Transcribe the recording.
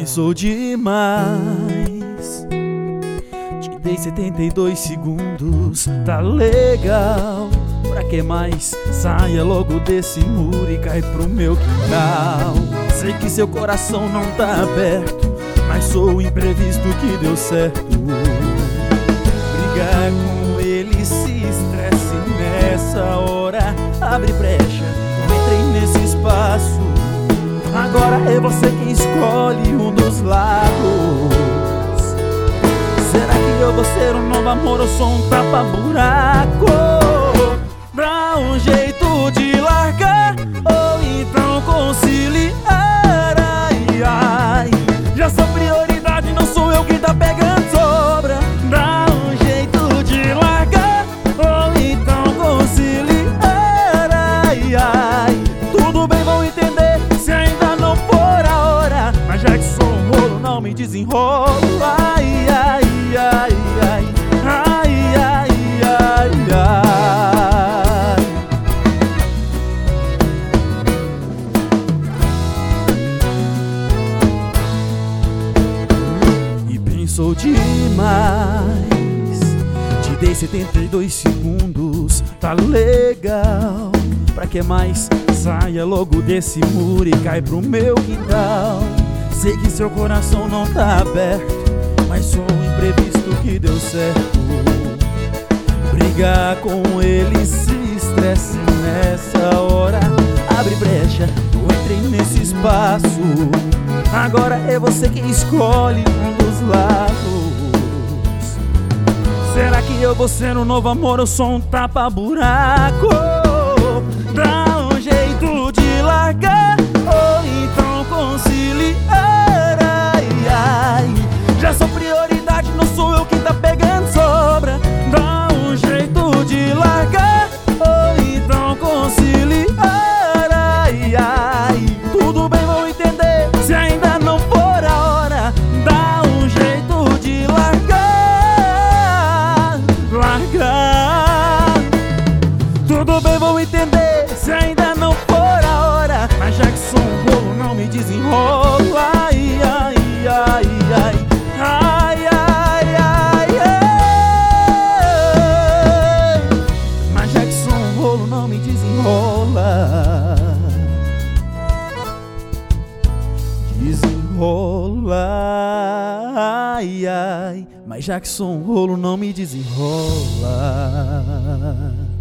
pensou demais. Te dei 72 segundos, tá legal. Pra que mais? Saia logo desse muro e cai pro meu quintal. Sei que seu coração não tá aberto, mas sou o imprevisto que deu certo. Brigar com ele, se estresse nessa hora. Abre brecha, não entrei nesse espaço. Agora é você quem escolhe um dos lados. Será que eu vou ser um novo amor ou sou um tapa-buraco? Dá um jeito de largar ou então conciliar. Ai, ai, já sou prioridade, não sou eu quem tá pegando sobra. Dá um jeito de largar ou então conciliar. Ai, ai, tudo bem, vão entender se ainda não for a hora. Mas já que sou um rolo, não me desenrolo. Ai, ai, ai, ai, ai, ai, ai, ai. Pensou demais. Te dei 72 segundos, tá legal. Pra que mais? Saia logo desse muro e cai pro meu quintal. Sei que seu coração não tá aberto, mas sou um imprevisto que deu certo. Brigar com ele, se estresse nessa hora. Abre brecha, eu entrei nesse espaço. Agora é você quem escolhe um dos lados. Será que eu vou ser um novo amor ou sou um tapa-buraco? Dá um jeito de largar ou então conciliar. Ai, ai, já sou prioridade, não sou eu quem tá pegando sobra. Dá um jeito de largar ou então conciliar. Ai, ai, tudo bem, vão entender se ainda não for a hora. Dá um jeito de largar, largar. Tudo bem, vão entender se ainda não for a hora. Mas já que sou um rolo, não me desenrolo. Ai, ai, ai, ai, ai, ai, ai, ai. Mas já que sou um rolo, não me desenrola. Desenrola, ai, ai. Mas já que sou um rolo, não me desenrola.